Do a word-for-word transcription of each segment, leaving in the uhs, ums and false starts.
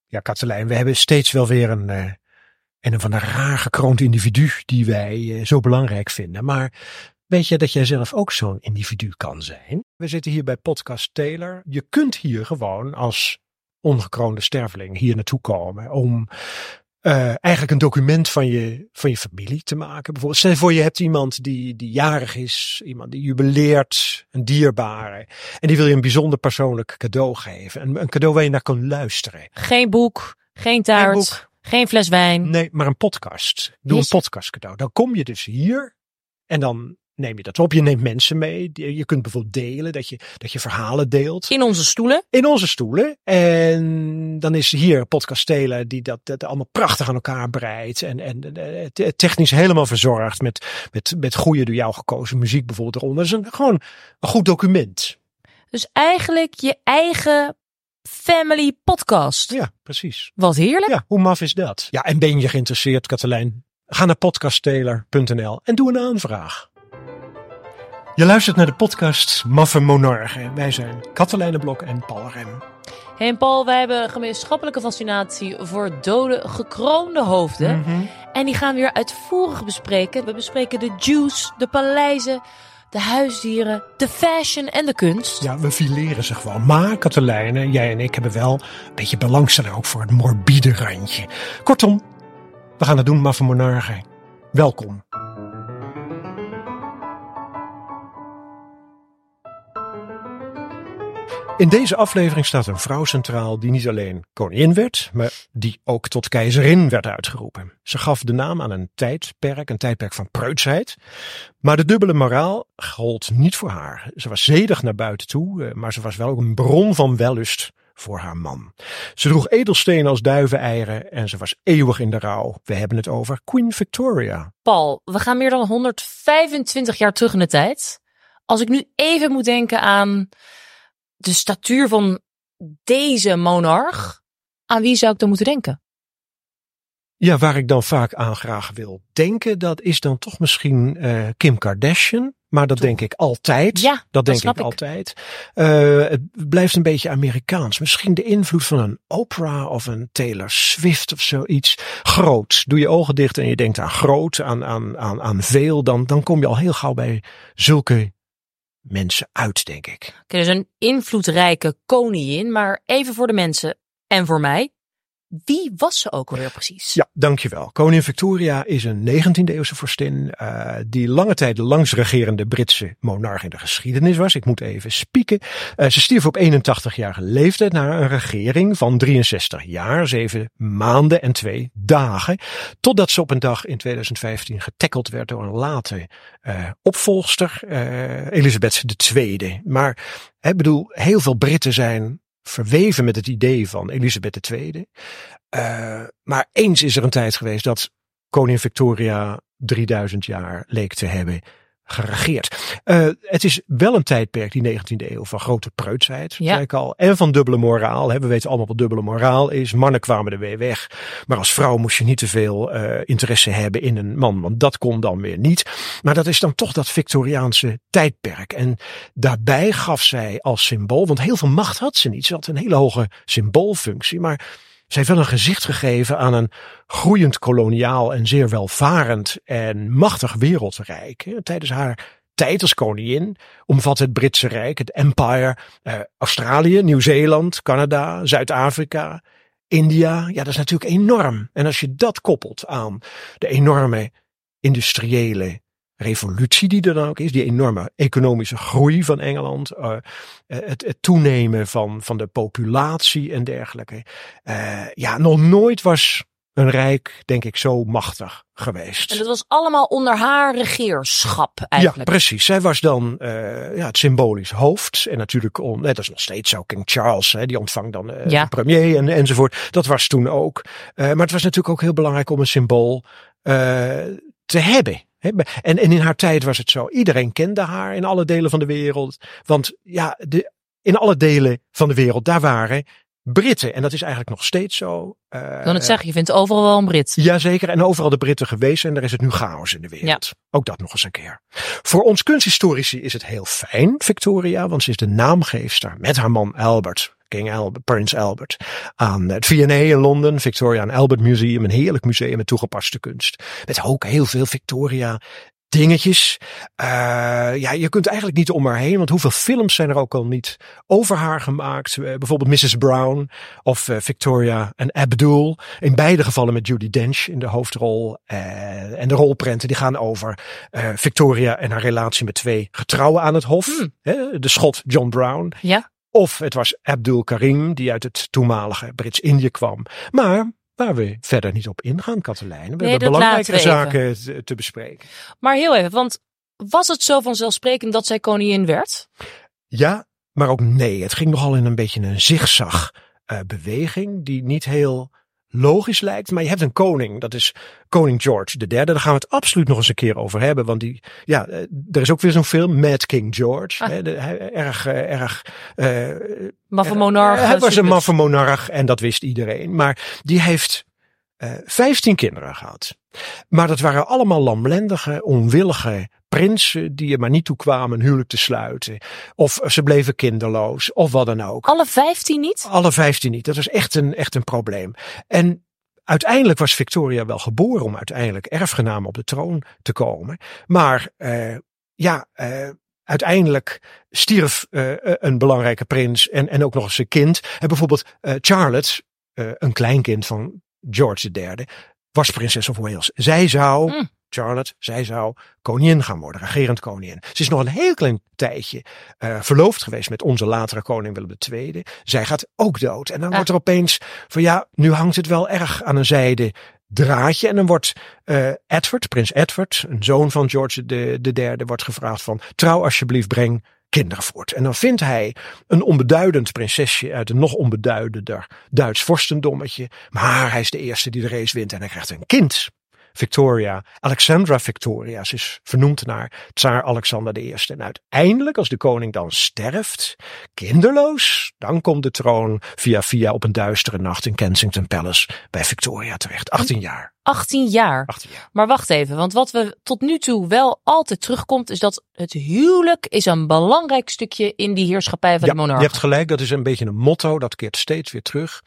Ja, Katelijn, we hebben steeds wel weer een, uh, een van de raar gekroond individu die wij uh, zo belangrijk vinden. Maar weet je dat jij zelf ook zo'n individu kan zijn? We zitten hier bij Podcast Taylor. Je kunt hier gewoon als ongekroonde sterveling hier naartoe komen om uh, eigenlijk een document van je, van je familie te maken. Bijvoorbeeld, stel je voor je hebt iemand die, die jarig is, iemand die jubileert, een dierbare. En die wil je een bijzonder persoonlijk cadeau geven. Een, een cadeau waar je naar kan luisteren. Geen boek, geen taart, geen, boek. geen fles wijn. Nee, maar een podcast. Doe yes. een podcast cadeau. Dan kom je dus hier en dan neem je dat op. Je neemt mensen mee. Je kunt bijvoorbeeld delen, dat je, dat je verhalen deelt. In onze stoelen. In onze stoelen. En dan is hier Podcast Taylor die dat, dat allemaal prachtig aan elkaar breidt. En, en uh, technisch helemaal verzorgd met, met, met goede door jou gekozen muziek bijvoorbeeld eronder. Dat is een, gewoon een goed document. Dus eigenlijk je eigen family podcast. Ja, precies. Wat heerlijk. Ja, hoe maf is dat? Ja, en ben je geïnteresseerd, Katelijn? Ga naar podcast taylor punt n l en doe een aanvraag. Je luistert naar de podcast Maffe Monarchen. Wij zijn Katelijn de Blok en Paul Rem. Hey en Paul, wij hebben een gemeenschappelijke fascinatie voor dode, gekroonde hoofden. Mm-hmm. En die gaan we weer uitvoerig bespreken. We bespreken de juice, de paleizen, de huisdieren, de fashion en de kunst. Ja, we fileren ze gewoon. Maar Katelijn, jij en ik hebben wel een beetje belangstelling ook voor het morbide randje. Kortom, we gaan het doen, Maffe Monarchen. Welkom. In deze aflevering staat een vrouw centraal die niet alleen koningin werd, maar die ook tot keizerin werd uitgeroepen. Ze gaf de naam aan een tijdperk, een tijdperk van preutsheid. Maar de dubbele moraal gold niet voor haar. Ze was zedig naar buiten toe, maar ze was wel ook een bron van wellust voor haar man. Ze droeg edelstenen als duiveneieren en ze was eeuwig in de rouw. We hebben het over Queen Victoria. Paul, we gaan meer dan honderdvijfentwintig jaar terug in de tijd. Als ik nu even moet denken aan de statuur van deze monarch, aan wie zou ik dan moeten denken? Ja, waar ik dan vaak aan graag wil denken, dat is dan toch misschien uh, Kim Kardashian. Maar dat toch denk ik altijd. Ja, dat, dat denk snap ik, ik altijd. Uh, het blijft een beetje Amerikaans. Misschien de invloed van een Oprah of een Taylor Swift of zoiets. Groot. Doe je ogen dicht en je denkt aan groot, aan, aan, aan, aan veel. Dan, dan kom je al heel gauw bij zulke mensen uit, denk ik. Oké, dus een invloedrijke koningin, maar even voor de mensen en voor mij. Wie was ze ook alweer precies? Ja, dankjewel. Koningin Victoria is een negentiende eeuwse vorstin uh, die lange tijd de langst regerende Britse monarch in de geschiedenis was. Ik moet even spieken. Uh, ze stierf op eenentachtigjarige leeftijd na een regering van drieënzestig jaar, zeven maanden en twee dagen. Totdat ze op een dag in tweeduizend vijftien getackeld werd door een late uh, opvolgster, uh, Elizabeth de Tweede. Maar ik bedoel, heel veel Britten zijn verweven met het idee van Elizabeth de Tweede. Uh, maar eens is er een tijd geweest dat koningin Victoria drieduizend jaar leek te hebben geregeerd. Uh, het is wel een tijdperk, die negentiende eeuw, van grote preutsheid, ja. zei ik al. En van dubbele moraal. Hè. We weten allemaal wat dubbele moraal is. Mannen kwamen er weer weg. Maar als vrouw moest je niet te veel uh, interesse hebben in een man. Want dat kon dan weer niet. Maar dat is dan toch dat Victoriaanse tijdperk. En daarbij gaf zij als symbool, want heel veel macht had ze niet. Ze had een hele hoge symboolfunctie. Maar ze heeft wel een gezicht gegeven aan een groeiend koloniaal en zeer welvarend en machtig wereldrijk. Tijdens haar tijd als koningin omvat het Britse Rijk, het Empire, eh, Australië, Nieuw-Zeeland, Canada, Zuid-Afrika, India. Ja, dat is natuurlijk enorm. En als je dat koppelt aan de enorme industriële revolutie die er dan ook is, die enorme economische groei van Engeland, uh, het, het toenemen van, van de populatie en dergelijke. Uh, ja, nog nooit was een rijk, denk ik, zo machtig geweest. En dat was allemaal onder haar regeerschap eigenlijk. Ja, precies. Zij was dan uh, ja, het symbolisch hoofd. En natuurlijk, on, dat is nog steeds zo, King Charles, hè, die ontvangt dan uh, ja. de premier en, enzovoort. Dat was toen ook. Uh, maar het was natuurlijk ook heel belangrijk om een symbool uh, te hebben. En, en in haar tijd was het zo. Iedereen kende haar in alle delen van de wereld. Want ja, de, in alle delen van de wereld, daar waren Britten. En dat is eigenlijk nog steeds zo. Uh, ik kan het zeggen, je vindt overal wel een Brit. Jazeker, en overal de Britten geweest en er is het nu chaos in de wereld. Ja. Ook dat nog eens een keer. Voor ons kunsthistorici is het heel fijn, Victoria, want ze is de naamgeefster met haar man Albert King Albert, Prins Albert, aan het V en A in Londen, Victoria and Albert Museum, een heerlijk museum met toegepaste kunst. Met ook heel veel Victoria dingetjes. Uh, ja, je kunt eigenlijk niet om haar heen, want hoeveel films zijn er ook al niet over haar gemaakt. Uh, bijvoorbeeld missus Brown of uh, Victoria en Abdul. In beide gevallen met Judi Dench in de hoofdrol. Uh, en de rolprenten die gaan over uh, Victoria en haar relatie met twee getrouwen aan het hof. Hmm. Hè, de Schot John Brown. Ja. Of het was Abdul Karim die uit het toenmalige Brits-Indië kwam. Maar waar we verder niet op ingaan, Katelijn. We nee, hebben belangrijke zaken te, te bespreken. Maar heel even, want was het zo vanzelfsprekend dat zij koningin werd? Ja, maar ook nee. Het ging nogal in een beetje een zigzag uh, beweging die niet heel logisch lijkt. Maar je hebt een koning, dat is koning George de derde. Daar gaan we het absoluut nog eens een keer over hebben. Want die, ja, uh, er is ook weer zo'n film, Mad King George. Ah. Hè, de, hij, erg, uh, erg... Uh, Maffe monarch. Uh, hij was een maffe monarch en dat wist iedereen. Maar die heeft uh, vijftien kinderen gehad. Maar dat waren allemaal lamlendige, onwillige prinsen die er maar niet toe kwamen een huwelijk te sluiten. Of ze bleven kinderloos, of wat dan ook. Alle vijftien niet? Alle vijftien niet. Dat was echt een, echt een probleem. En uiteindelijk was Victoria wel geboren om uiteindelijk erfgename op de troon te komen. Maar uh, ja, uh, uiteindelijk stierf uh, een belangrijke prins en, en ook nog eens een kind. En bijvoorbeeld uh, Charlotte, uh, een kleinkind van George de derde, was prinses of Wales. Zij zou, mm. Charlotte, zij zou koningin gaan worden, regerend koningin. Ze is nog een heel klein tijdje uh, verloofd geweest met onze latere koning Willem de tweede. Zij gaat ook dood. En dan ah. wordt er opeens van ja, nu hangt het wel erg aan een zijde draadje. En dan wordt uh, Edward, prins Edward, een zoon van George de, de derde, wordt gevraagd van trouw alsjeblieft, breng kinderen voort. En dan vindt hij een onbeduidend prinsesje uit een nog onbeduidender Duits vorstendommetje. Maar hij is de eerste die de race wint en hij krijgt een kind. Victoria, Alexandra Victoria, ze is vernoemd naar tsaar Alexander de eerste. En uiteindelijk, als de koning dan sterft, kinderloos, dan komt de troon via via op een duistere nacht in Kensington Palace bij Victoria terecht. achttien jaar. achttien jaar. achttien jaar. Maar wacht even, want wat we tot nu toe wel altijd terugkomt, is dat het huwelijk is een belangrijk stukje in die heerschappij van ja, de monarch. Je hebt gelijk, dat is een beetje een motto, dat keert steeds weer terug.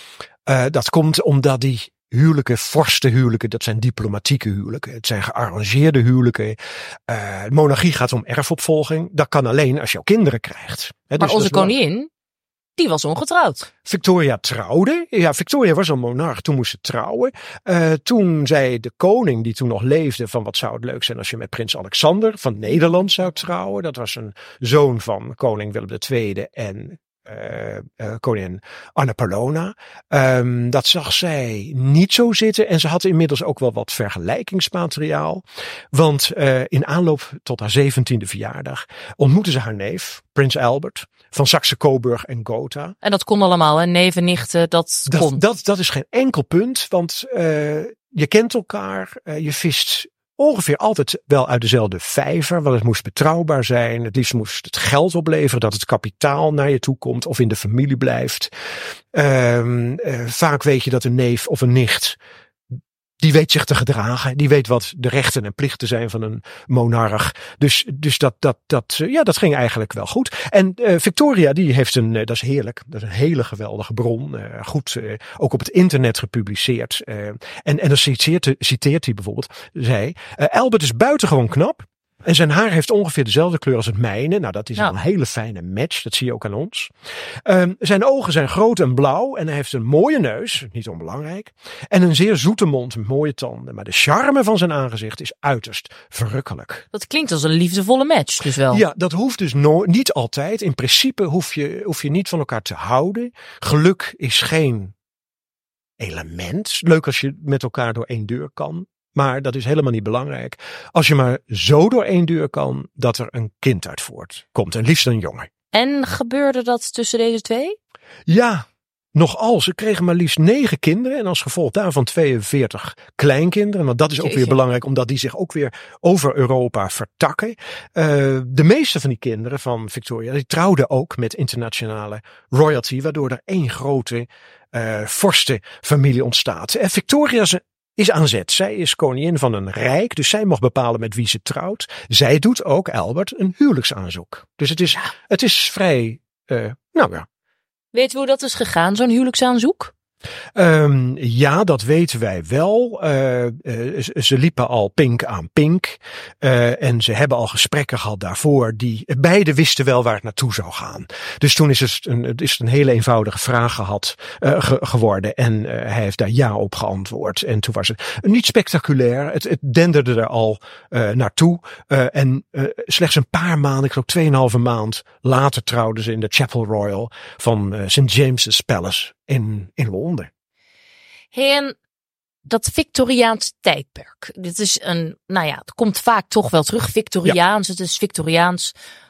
Uh, dat komt omdat die huwelijken, vorstenhuwelijken, dat zijn diplomatieke huwelijken. Het zijn gearrangeerde huwelijken. Uh, monarchie gaat om erfopvolging. Dat kan alleen als je ook kinderen krijgt. He, maar dus onze koningin, die was ongetrouwd. Victoria trouwde. Ja, Victoria was al monarch. Toen moest ze trouwen. Uh, toen zei de koning, die toen nog leefde, van wat zou het leuk zijn als je met prins Alexander van Nederland zou trouwen. Dat was een zoon van koning Willem de tweede en Uh, uh, koningin Anna Paulowna. Um, dat zag zij niet zo zitten en ze had inmiddels ook wel wat vergelijkingsmateriaal. Want uh, in aanloop tot haar zeventiende verjaardag ontmoette ze haar neef, prins Albert, van Saxe-Coburg en Gotha. En dat kon allemaal, hè? Neven, nichten, dat, dat kon. Dat, dat is geen enkel punt, want uh, je kent elkaar, uh, je vist ongeveer altijd wel uit dezelfde vijver, want het moest betrouwbaar zijn. Het liefst moest het geld opleveren, dat het kapitaal naar je toe komt of in de familie blijft. Um, uh, vaak weet je dat een neef of een nicht, die weet zich te gedragen. Die weet wat de rechten en plichten zijn van een monarch. Dus, dus dat, dat, dat, ja, dat ging eigenlijk wel goed. En uh, Victoria, die heeft een, uh, dat is heerlijk, dat is een hele geweldige bron. Uh, goed, uh, ook op het internet gepubliceerd. Uh, en, en dan citeert, citeert hij bijvoorbeeld, zei, uh, Albert is buitengewoon knap. En zijn haar heeft ongeveer dezelfde kleur als het mijne. Nou, dat is nou. een hele fijne match. Dat zie je ook aan ons. Um, zijn ogen zijn groot en blauw. En hij heeft een mooie neus. Niet onbelangrijk. En een zeer zoete mond met mooie tanden. Maar de charme van zijn aangezicht is uiterst verrukkelijk. Dat klinkt als een liefdevolle match dus wel. Ja, dat hoeft dus no- niet altijd. In principe hoef je, hoef je niet van elkaar te houden. Geluk is geen element. Leuk als je met elkaar door één deur kan. Maar dat is helemaal niet belangrijk. Als je maar zo door één deur kan dat er een kind uit voortkomt. En liefst een jongen. En gebeurde dat tussen deze twee? Ja, nogal. Ze kregen maar liefst negen kinderen. En als gevolg daarvan tweeënveertig kleinkinderen. Want dat is ook Jeetje. weer belangrijk. Omdat die zich ook weer over Europa vertakken. Uh, de meeste van die kinderen van Victoria, die trouwden ook met internationale royalty. Waardoor er één grote uh, vorstenfamilie ontstaat. En Victoria is is aan zet. Zij is koningin van een rijk, dus zij mag bepalen met wie ze trouwt. Zij doet ook Albert een huwelijksaanzoek. Dus het is, het is vrij, uh, nou ja, Weten we hoe dat is gegaan, zo'n huwelijksaanzoek? Um, ja, dat weten wij wel. Uh, uh, ze liepen al pink aan pink. Uh, en ze hebben al gesprekken gehad daarvoor. Die beide wisten wel waar het naartoe zou gaan. Dus toen is het een, het is een hele eenvoudige vraag gehad, uh, ge, geworden. En uh, hij heeft daar ja op geantwoord. En toen was het niet spectaculair. Het, het denderde er al uh, naartoe. Uh, en uh, slechts een paar maanden, ik geloof tweeënhalve maand later trouwden ze in de Chapel Royal van uh, Saint James's Palace in, in Londen. Hey, en dat Victoriaans tijdperk. Dit is een, nou ja, het komt vaak toch wel terug. Victoriaans, ja. Het is Victoriaans.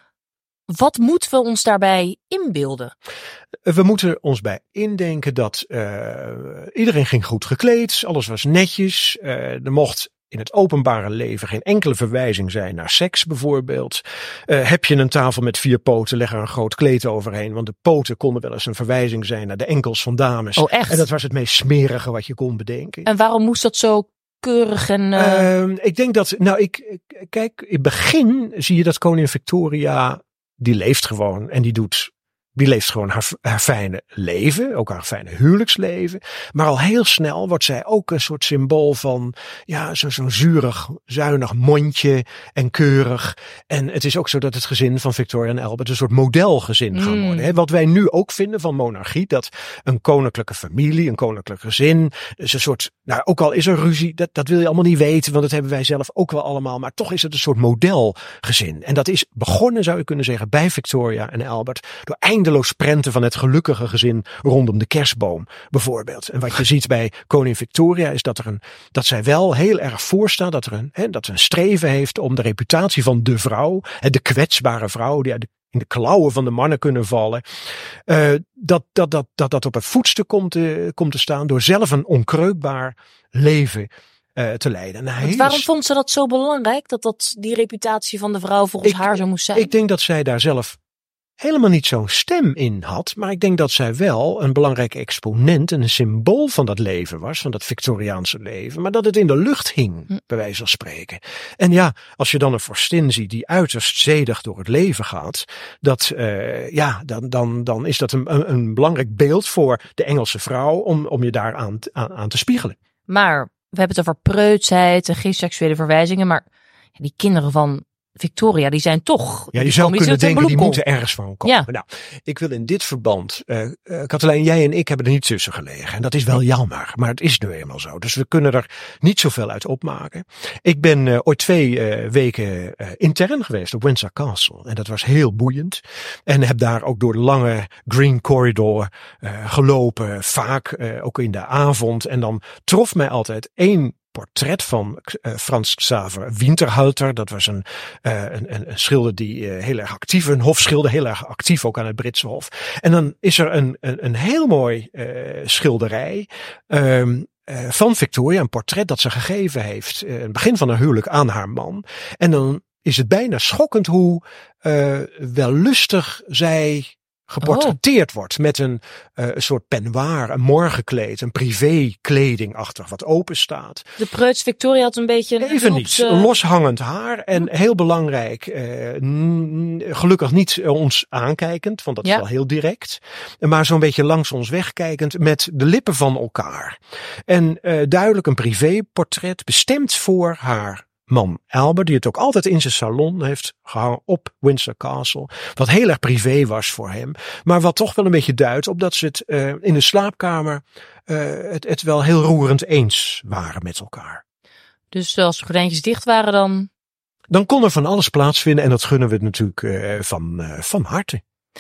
Wat moeten we ons daarbij inbeelden? We moeten ons bij indenken dat uh, iedereen ging goed gekleed. Alles was netjes. Uh, er mocht in het openbare leven geen enkele verwijzing zijn naar seks bijvoorbeeld. Uh, heb je een tafel met vier poten, leg er een groot kleed overheen. Want de poten konden wel eens een verwijzing zijn naar de enkels van dames. Oh, echt? En dat was het meest smerige wat je kon bedenken. En waarom moest dat zo keurig en... Uh... Uh, ik denk dat, nou ik, kijk, in het begin zie je dat koningin Victoria, die leeft gewoon en die doet... Die leeft gewoon haar, haar fijne leven, ook haar fijne huwelijksleven. Maar al heel snel wordt zij ook een soort symbool van, ja, zo, zo'n zuurig, zuinig mondje en keurig. En het is ook zo dat het gezin van Victoria en Albert een soort modelgezin gaan worden. Mm. Hè? Wat wij nu ook vinden van monarchie, dat een koninklijke familie, een koninklijk gezin, is een soort, nou, ook al is er ruzie, dat, dat wil je allemaal niet weten, want dat hebben wij zelf ook wel allemaal. Maar toch is het een soort modelgezin. En dat is begonnen, zou je kunnen zeggen, bij Victoria en Albert, door eindeloos prenten van het gelukkige gezin rondom de kerstboom, bijvoorbeeld. En wat je ziet bij koningin Victoria is dat er een, dat zij wel heel erg voorstaat, dat er een, hè, dat ze een streven heeft om de reputatie van de vrouw, hè, de kwetsbare vrouw, die uit de in de klauwen van de mannen kunnen vallen. Uh, dat, dat, dat, dat dat op het voetstuk komt te, komt te staan door zelf een onkreukbaar leven uh, te leiden. Nou, waarom vond ze dat zo belangrijk? Dat, dat die reputatie van de vrouw volgens ik, haar zo moest zijn? Ik denk dat zij daar zelf helemaal niet zo'n stem in had. Maar ik denk dat zij wel een belangrijke exponent en een symbool van dat leven was. Van dat Victoriaanse leven. Maar dat het in de lucht hing, hm. bij wijze van spreken. En ja, als je dan een vorstin ziet die uiterst zedig door het leven gaat. Dat, uh, ja, dan, dan, dan is dat een, een belangrijk beeld voor de Engelse vrouw. Om, om je daar aan, aan, aan te spiegelen. Maar we hebben het over preutsheid en geen seksuele verwijzingen. Maar die kinderen van Victoria, die zijn toch... Ja, je zou kunnen denken, die moeten ergens van komen. Ja. Nou, ik wil in dit verband... Uh, uh, Katelijn, jij en ik hebben er niet tussen gelegen. En dat is wel jammer, maar het is nu eenmaal zo. Dus we kunnen er niet zoveel uit opmaken. Ik ben uh, ooit twee uh, weken uh, intern geweest op Windsor Castle. En dat was heel boeiend. En heb daar ook door de lange Green Corridor uh, gelopen. Vaak uh, ook in de avond. En dan trof mij altijd één portret van uh, Frans Xaver Winterhalter. Dat was een, uh, een, een, een schilder die uh, heel erg actief, een hofschilder, heel erg actief ook aan het Britse Hof. En dan is er een, een, een heel mooi uh, schilderij um, uh, van Victoria, een portret dat ze gegeven heeft, uh, het begin van haar huwelijk aan haar man. En dan is het bijna schokkend hoe uh, wellustig zij geportretteerd oh. wordt met een, uh, een soort peignoir, een morgenkleed, een privé-kledingachtig wat open staat. De preuts Victoria had een beetje een even niet, uh... loshangend haar en heel belangrijk, uh, n- gelukkig niet uh, ons aankijkend, want dat ja. is wel heel direct, maar zo'n beetje langs ons wegkijkend met de lippen van elkaar. En uh, duidelijk een privéportret bestemd voor haar man Albert, die het ook altijd in zijn salon heeft gehangen op Windsor Castle. Wat heel erg privé was voor hem. Maar wat toch wel een beetje duidt op dat ze het uh, in de slaapkamer uh, het, het wel heel roerend eens waren met elkaar. Dus als de gordijntjes dicht waren dan? Dan kon er van alles plaatsvinden en dat gunnen we het natuurlijk uh, van, uh, van harte.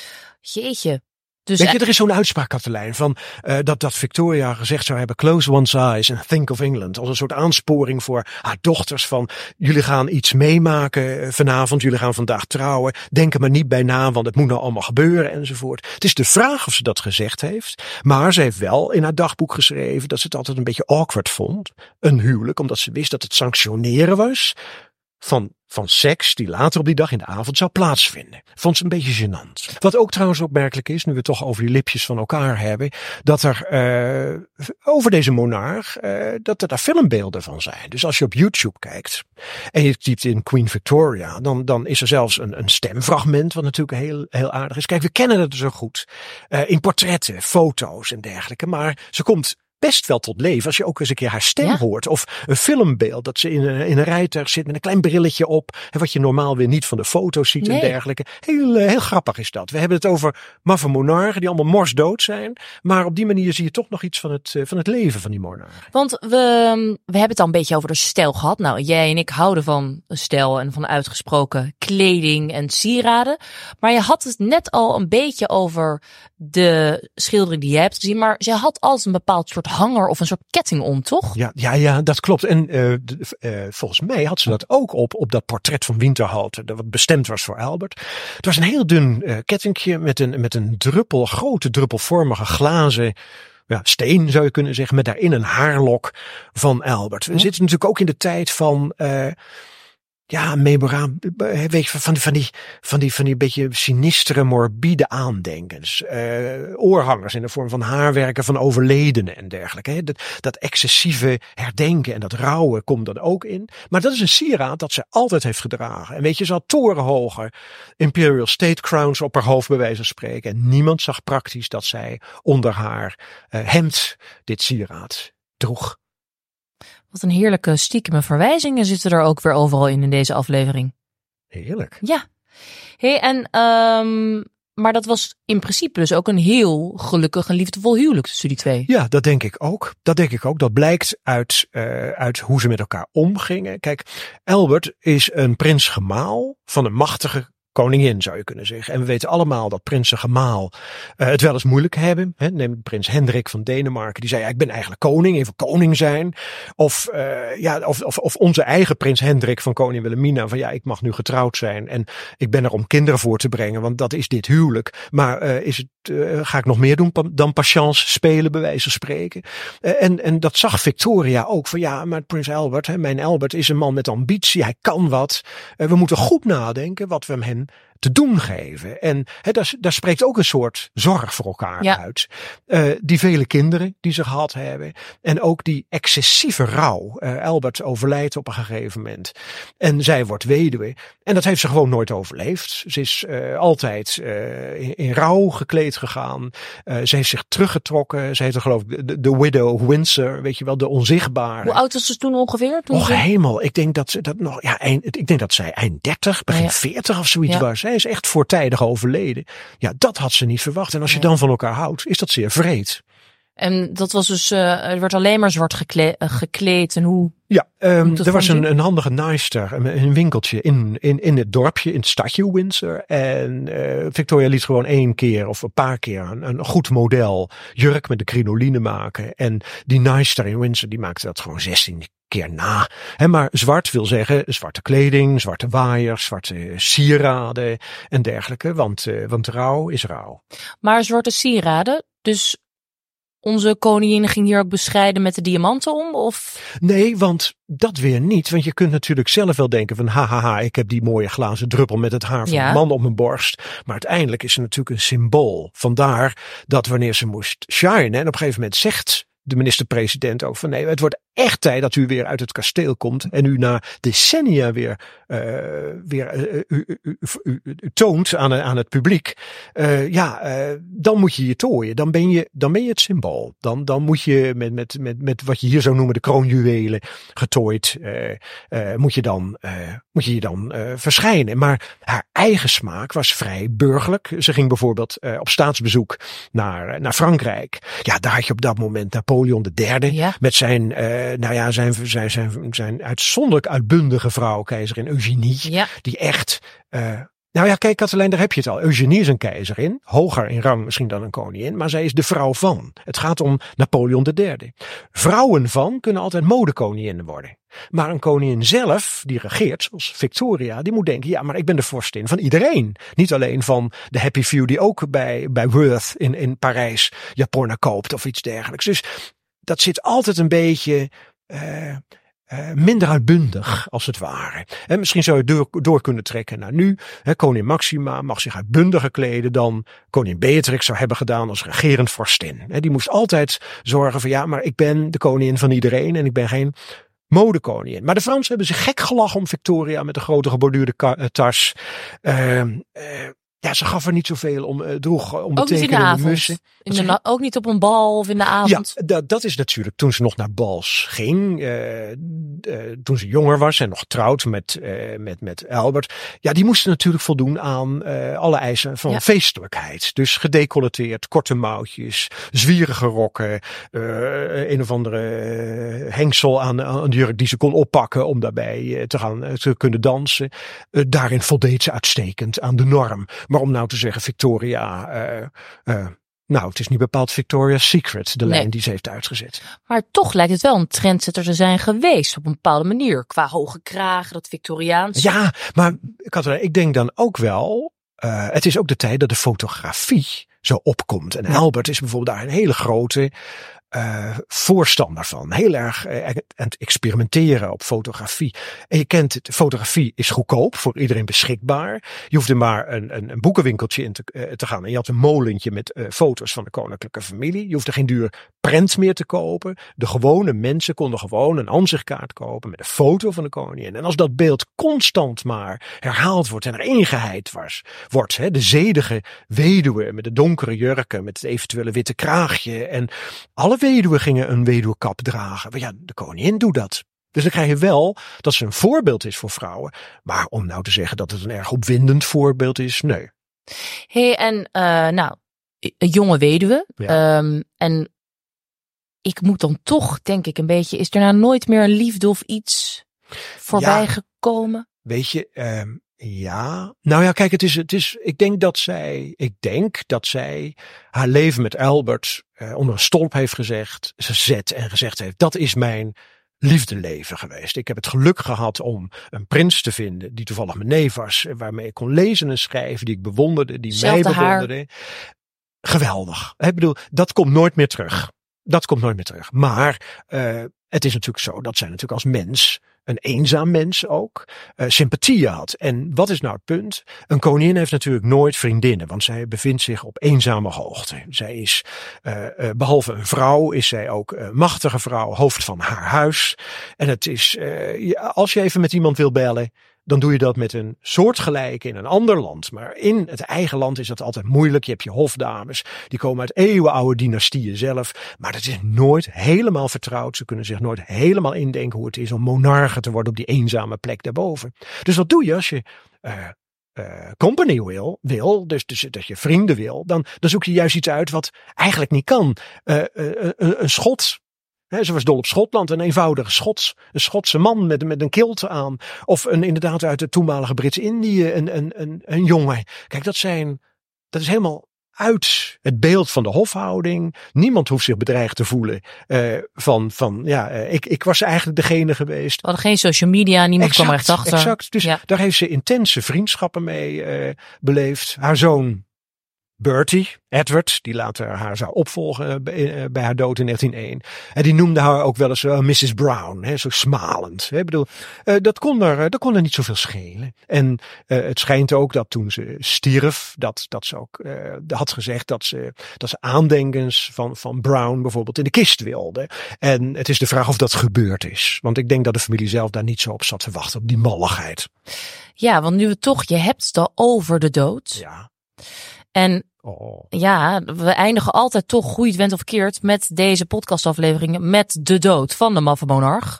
Jeetje. Dus Weet je, er is zo'n uitspraak, Katelijn, van uh, dat, dat Victoria gezegd zou hebben, close one's eyes and think of England. Als een soort aansporing voor haar dochters van, jullie gaan iets meemaken vanavond, jullie gaan vandaag trouwen. Denk er maar niet bij na, want het moet nou allemaal gebeuren enzovoort. Het is de vraag of ze dat gezegd heeft, maar ze heeft wel in haar dagboek geschreven dat ze het altijd een beetje awkward vond, een huwelijk, omdat ze wist dat het sanctioneren was van, van seks die later op die dag in de avond zou plaatsvinden. Vond ze een beetje gênant. Wat ook trouwens opmerkelijk is, nu we het toch over die lipjes van elkaar hebben, dat er uh, over deze monarch, uh, dat er daar filmbeelden van zijn. Dus als je op YouTube kijkt en je typt in Queen Victoria, dan, dan is er zelfs een, een stemfragment, wat natuurlijk heel, heel aardig is. Kijk, we kennen het zo goed. Uh, in portretten, foto's en dergelijke, maar ze komt best wel tot leven als je ook eens een keer haar stem ja. hoort. Of een filmbeeld dat ze in een, in een rijtuig zit met een klein brilletje op. En wat je normaal weer niet van de foto's ziet nee. en dergelijke. Heel, heel grappig is dat. We hebben het over maffe monarchen die allemaal morsdood zijn. Maar op die manier zie je toch nog iets van het, van het leven van die monarchen. Want we, we hebben het al een beetje over de stijl gehad. Nou, jij en ik houden van stijl en van uitgesproken kleding en sieraden. Maar je had het net al een beetje over de schildering die jij hebt gezien. Maar zij had als een bepaald soort hanger of een soort ketting om, toch? Ja, ja, ja, dat klopt. En uh, uh, volgens mij had ze dat ook op op dat portret van Winterhout, dat wat bestemd was voor Albert. Het was een heel dun uh, kettingje met een met een druppel, grote druppelvormige glazen ja, steen, zou je kunnen zeggen, met daarin een haarlok van Albert. We hm. zitten natuurlijk ook in de tijd van Uh, Ja, memorabel, weet je, van die, van die, van die, van die beetje sinistere, morbide aandenkens. Uh, oorhangers in de vorm van haarwerken van overledenen en dergelijke. Hè. Dat, dat excessieve herdenken en dat rouwen komt dan ook in. Maar dat is een sieraad dat ze altijd heeft gedragen. En weet je, ze had torenhoge Imperial State Crowns op haar hoofd bij wijze van spreken. En niemand zag praktisch dat zij onder haar uh, hemd dit sieraad droeg. Wat een heerlijke stiekeme verwijzingen zitten er ook weer overal in in deze aflevering. Heerlijk. Ja. Hey, en um, maar dat was in principe dus ook een heel gelukkig en liefdevol huwelijk tussen die twee. Ja, dat denk ik ook. Dat denk ik ook. Dat blijkt uit, uh, uit hoe ze met elkaar omgingen. Kijk, Albert is een prins-gemaal van een machtige koningin, zou je kunnen zeggen. En we weten allemaal dat prinsen-gemaal uh, het wel eens moeilijk hebben. Hè? Neem prins Hendrik van Denemarken. Die zei, ja, ik ben eigenlijk koning, even koning zijn. Of, uh, ja, of, of, of onze eigen prins Hendrik van koningin Wilhelmina. Van ja, ik mag nu getrouwd zijn. En ik ben er om kinderen voor te brengen. Want dat is dit huwelijk. Maar uh, is het, uh, ga ik nog meer doen dan patience spelen, bij wijze van spreken. Uh, en, en dat zag Victoria ook. Van ja, maar prins Albert, hè, mijn Albert is een man met ambitie. Hij kan wat. Uh, we moeten goed nadenken wat we hem te doen geven. En he, daar, daar spreekt ook een soort zorg voor elkaar ja. uit. Uh, die vele kinderen die ze gehad hebben. En ook die excessieve rouw. Uh, Albert overlijdt op een gegeven moment. En zij wordt weduwe. En dat heeft ze gewoon nooit overleefd. Ze is uh, altijd uh, in, in rouw gekleed gegaan. Uh, ze heeft zich teruggetrokken. Ze heeft er geloof ik de, de widow Windsor, weet je wel, de onzichtbare. Hoe oud was ze toen ongeveer? Toen Och hemel, ik denk dat ze dat nog, ja, eind, ik denk dat zij eind dertig, begin ja, ja. veertig of zoiets ja. was. Zij is echt voortijdig overleden. Ja, dat had ze niet verwacht. En als je nee. dan van elkaar houdt, is dat zeer wreed. En dat was dus, uh, er werd alleen maar zwart gekle- uh, gekleed en hoe? Ja, um, er was een, een handige naaister, een, een winkeltje in, in, in het dorpje, in het stadje Windsor. En uh, Victoria liet gewoon één keer of een paar keer een, een goed model jurk met de crinoline maken. En die naaister in Windsor, die maakte dat gewoon zestien keer na. He, maar zwart wil zeggen zwarte kleding, zwarte waaiers, zwarte sieraden en dergelijke. Want, uh, want rouw is rouw. Maar zwarte sieraden, dus onze koningin ging hier ook bescheiden met de diamanten om? Of? Nee, want dat weer niet. Want je kunt natuurlijk zelf wel denken van hahaha, ik heb die mooie glazen druppel met het haar van ja. een man op mijn borst. Maar uiteindelijk is ze natuurlijk een symbool. Vandaar dat wanneer ze moest shinen, en op een gegeven moment zegt de minister-president ook van nee, het wordt echt tijd dat u weer uit het kasteel komt en u na decennia weer, uh, weer uh, u, u, u, u, u toont aan, aan het publiek. Uh, ja, uh, dan moet je je tooien. Dan ben je, dan ben je het symbool. Dan, dan moet je met, met, met, met wat je hier zou noemen de kroonjuwelen getooid, uh, uh, moet je dan, uh, moet je je dan uh, verschijnen. Maar haar eigen smaak was vrij burgerlijk. Ze ging bijvoorbeeld uh, op staatsbezoek naar, naar Frankrijk. Ja, daar had je op dat moment Napoleon de derde ja. met zijn uh, nou ja, zijn, zijn, zijn, zijn uitzonderlijk uitbundige vrouw, keizerin Eugenie. Ja. Die echt, uh, nou ja, kijk Katelijn, daar heb je het al. Eugenie is een keizerin, hoger in rang misschien dan een koningin, maar zij is de vrouw van. Het gaat om Napoleon de derde. Vrouwen van kunnen altijd modekoninginnen worden. Maar een koningin zelf, die regeert, zoals Victoria, die moet denken, ja, maar ik ben de vorstin van iedereen. Niet alleen van de Happy Few die ook bij, bij Worth in, in Parijs japonnen koopt of iets dergelijks. Dus dat zit altijd een beetje, uh, uh, uh, minder uitbundig, als het ware. En misschien zou je door, door kunnen trekken naar nu. Hè, koningin Maxima mag zich uitbundiger kleden dan koningin Beatrix zou hebben gedaan als regerend vorstin. Hè, die moest altijd zorgen van ja, maar ik ben de koningin van iedereen en ik ben geen modekoningin. Maar de Fransen hebben zich gek gelachen om Victoria met een grote geborduurde ka- uh, tas. Uh, uh, Ja, ze gaf er niet zoveel om, uh, droeg onbetekenende mussen. In de na- ook niet op een bal of in de avond? Ja, dat, dat is natuurlijk toen ze nog naar bals ging. Uh, uh, toen ze jonger was en nog getrouwd met, uh, met, met Albert. Ja, die moesten natuurlijk voldoen aan uh, alle eisen van ja. feestelijkheid. Dus gedecolleteerd, korte mouwtjes, zwierige rokken. Uh, een of andere uh, hengsel aan, aan de jurk die ze kon oppakken om daarbij uh, te gaan uh, te kunnen dansen. Uh, daarin voldeed ze uitstekend aan de norm. Maar om nou te zeggen, Victoria, uh, uh, nou, het is niet bepaald Victoria's Secret, de nee. lijn die ze heeft uitgezet. Maar toch lijkt het wel een trendsetter te zijn geweest op een bepaalde manier. Qua hoge kragen, dat Victoriaans. Ja, maar Katrijn, ik denk dan ook wel, uh, het is ook de tijd dat de fotografie zo opkomt. En ja. Albert is bijvoorbeeld daar een hele grote Uh, voorstander van. Heel erg uh, aan het experimenteren op fotografie. En je kent het, fotografie is goedkoop, voor iedereen beschikbaar. Je hoefde maar een, een, een boekenwinkeltje in te, uh, te gaan en je had een molentje met uh, foto's van de koninklijke familie. Je hoefde geen duur prent meer te kopen. De gewone mensen konden gewoon een aanzichtkaart kopen met een foto van de koningin. En als dat beeld constant maar herhaald wordt en er ingeheid was, wordt, hè, de zedige weduwe met de donkere jurken, met het eventuele witte kraagje en alle weduwen gingen een weduwkap dragen. Maar ja, de koningin doet dat. Dus dan krijg je wel dat ze een voorbeeld is voor vrouwen. Maar om nou te zeggen dat het een erg opwindend voorbeeld is, nee. Hey, en uh, nou, jonge weduwe. Ja. Um, en ik moet dan toch, denk ik een beetje, is er nou nooit meer een liefde of iets voorbij ja, gekomen? Weet je, um, ja. Nou ja, kijk, het is, het is, ik denk dat zij, ik denk dat zij haar leven met Albert uh, onder een stolp heeft gezegd, gezet en gezegd heeft, dat is mijn liefdeleven geweest. Ik heb het geluk gehad om een prins te vinden die toevallig mijn neef was, waarmee ik kon lezen en schrijven, die ik bewonderde, die Zelfde mij bewonderde. Haar. Geweldig. Ik bedoel, dat komt nooit meer terug. Dat komt nooit meer terug. Maar uh, het is natuurlijk zo dat zij natuurlijk als mens, een eenzaam mens ook, uh, sympathie had. En wat is nou het punt? Een koningin heeft natuurlijk nooit vriendinnen, want zij bevindt zich op eenzame hoogte. Zij is, uh, uh, behalve een vrouw, is zij ook een machtige vrouw, hoofd van haar huis. En het is, uh, als je even met iemand wil bellen, dan doe je dat met een soortgelijke in een ander land. Maar in het eigen land is dat altijd moeilijk. Je hebt je hofdames, die komen uit eeuwenoude dynastieën zelf. Maar dat is nooit helemaal vertrouwd. Ze kunnen zich nooit helemaal indenken hoe het is om monarchen te worden op die eenzame plek daarboven. Dus wat doe je als je uh, uh, company wil, wil dus, dus dat je vrienden wil, dan, dan zoek je juist iets uit wat eigenlijk niet kan. Uh, uh, uh, een schot. He, ze was dol op Schotland, een eenvoudige Schots, een Schotse man met, met een kilt aan. Of een, inderdaad uit de toenmalige Brits-Indië, een, een, een, een jongen. Kijk, dat zijn, dat is helemaal uit het beeld van de hofhouding. Niemand hoeft zich bedreigd te voelen uh, van, van ja, uh, ik, ik was eigenlijk degene geweest. We hadden geen social media, niemand exact, kwam er echt achter. Exact, dus ja. Daar heeft ze intense vriendschappen mee uh, beleefd. Haar zoon Bertie, Edward, die later haar zou opvolgen bij, bij haar dood in negentien één. En die noemde haar ook wel eens uh, missus Brown, hè, zo smalend. Hè. Ik bedoel, uh, dat, kon er, dat kon er niet zoveel schelen. En uh, het schijnt ook dat toen ze stierf, dat, dat ze ook uh, had gezegd dat ze, dat ze aandenkens van, van Brown bijvoorbeeld in de kist wilde. En het is de vraag of dat gebeurd is. Want ik denk dat de familie zelf daar niet zo op zat te wachten, op die malligheid. Ja, want nu we toch, je hebt het al over de dood. Ja. En oh. ja, we eindigen altijd toch, goed het went of keert, met deze podcastaflevering met de dood van de maffe monarch.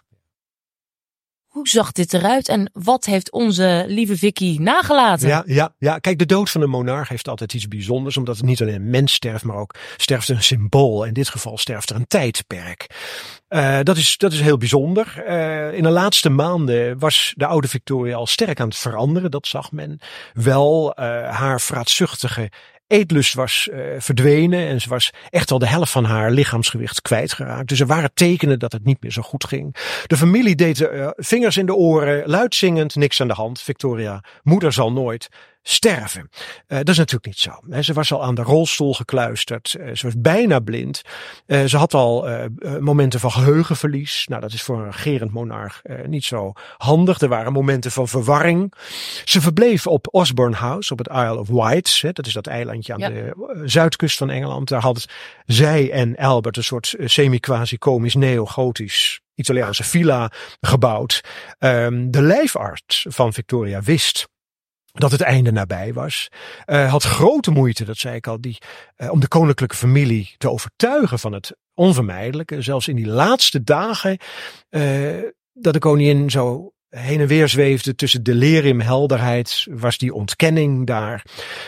Hoe zag dit eruit en wat heeft onze lieve Vicky nagelaten? Ja, ja, ja, kijk, de dood van de monarch heeft altijd iets bijzonders, omdat het niet alleen een mens sterft, maar ook sterft een symbool. In dit geval sterft er een tijdperk. Uh, dat is, dat is heel bijzonder. Uh, in de laatste maanden was de oude Victoria al sterk aan het veranderen. Dat zag men wel. Uh, haar vraatzuchtige eetlust was uh, verdwenen en ze was echt al de helft van haar lichaamsgewicht kwijtgeraakt. Dus er waren tekenen dat het niet meer zo goed ging. De familie deed uh, vingers in de oren, luid zingend, niks aan de hand. Victoria, moeder zal nooit sterven. Uh, dat is natuurlijk niet zo. He, ze was al aan de rolstoel gekluisterd. Uh, ze was bijna blind. Uh, ze had al uh, uh, momenten van geheugenverlies. Nou, dat is voor een regerend monarch uh, niet zo handig. Er waren momenten van verwarring. Ze verbleef op Osborne House, op het Isle of Wight. Hè, dat is dat eilandje aan ja. de uh, zuidkust van Engeland. Daar hadden zij en Albert een soort uh, semi-quasi-komisch neo-gotisch Italiaanse villa gebouwd. Um, de lijfarts van Victoria wist dat het einde nabij was. Uh, had grote moeite, dat zei ik al, die, uh, om de koninklijke familie te overtuigen van het onvermijdelijke. Zelfs in die laatste dagen uh, dat de koningin zo heen en weer zweefde tussen delirium, helderheid, was die ontkenning daar.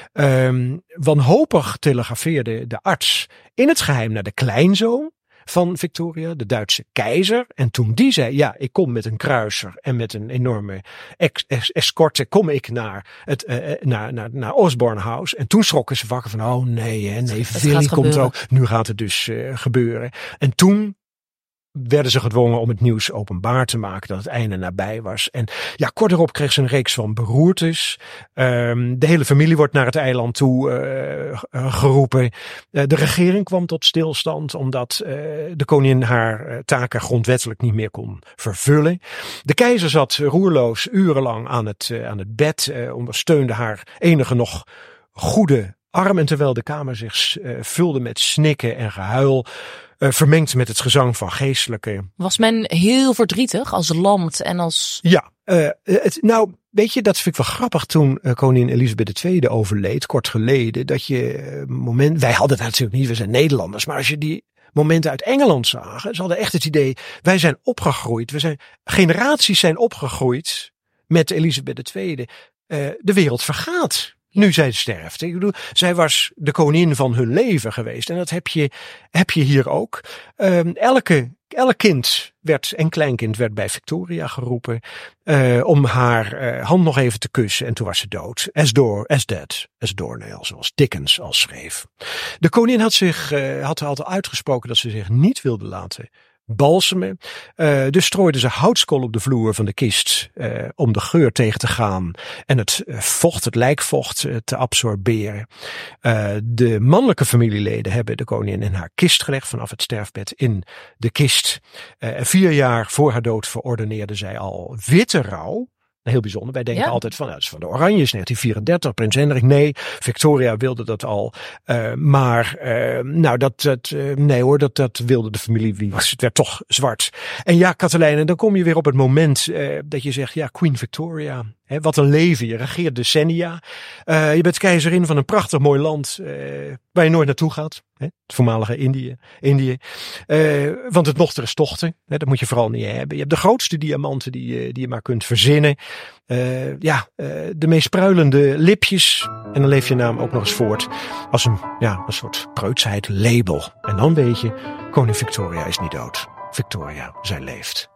Um, wanhopig telegrafeerde de arts in het geheim naar de kleinzoon van Victoria, de Duitse keizer. En toen die zei, ja, ik kom met een kruiser en met een enorme ex- ex- escorte kom ik naar het uh, naar, naar, naar Osborne House. En toen schrokken ze wakker van, oh nee, hè, nee, Willy komt er ook. Nu gaat het dus uh, gebeuren. En toen werden ze gedwongen om het nieuws openbaar te maken dat het einde nabij was. En ja, kort erop kreeg ze een reeks van beroertes. Um, de hele familie wordt naar het eiland toe uh, uh, geroepen. Uh, de regering kwam tot stilstand omdat uh, de koningin haar uh, taken grondwettelijk niet meer kon vervullen. De keizer zat roerloos urenlang aan het, uh, aan het bed, uh, ondersteunde haar enige nog goede arm. En terwijl de kamer zich uh, vulde met snikken en gehuil, Uh, vermengd met het gezang van geestelijke. Was men heel verdrietig als land en als... Ja, uh, het, nou weet je, dat vind ik wel grappig toen uh, koningin Elisabeth de Tweede overleed, kort geleden, dat je uh, moment, wij hadden het natuurlijk niet, we zijn Nederlanders, maar als je die momenten uit Engeland zagen, ze hadden echt het idee, wij zijn opgegroeid, we zijn, generaties zijn opgegroeid met Elisabeth de Tweede. Uh, de wereld vergaat. Nu zij sterft. Ik bedoel, zij was de koningin van hun leven geweest. En dat heb je, heb je hier ook. Um, elke, elk kind werd, en kleinkind werd bij Victoria geroepen. Uh, om haar uh, hand nog even te kussen. En toen was ze dood. As, door, as dead. As doornail. Zoals Dickens al schreef. De koningin had zich, uh, had altijd uitgesproken dat ze zich niet wilde laten balsemen. Uh, dus strooide ze houtskool op de vloer van de kist uh, om de geur tegen te gaan en het uh, vocht, het lijkvocht uh, te absorberen. Uh, de mannelijke familieleden hebben de koningin in haar kist gelegd, vanaf het sterfbed in de kist. Uh, en vier jaar voor haar dood verordeneerde zij al witte rouw. Heel bijzonder. Wij denken ja. altijd van, nou, dat is van de Oranjes, negentien vierendertig, prins Hendrik. Nee, Victoria wilde dat al. Uh, maar, uh, nou, dat, dat, uh, nee hoor, dat, dat wilde de familie. Wie was, het werd toch zwart. En ja, Katelijne, dan kom je weer op het moment uh, dat je zegt, ja, Queen Victoria. Hè, wat een leven. Je regeert decennia. Uh, je bent keizerin van een prachtig mooi land uh, waar je nooit naartoe gaat. Hè, het voormalige Indië. Indië. Uh, want het nog er is tochten. Hè, dat moet je vooral niet hebben. Je hebt de grootste diamanten die je, die je maar kunt verzinnen. Uh, ja, uh, de meest pruilende lipjes. En dan leef je naam ook nog eens voort als een, ja, een soort preutsheid label. En dan weet je, koningin Victoria is niet dood. Victoria, zij leeft.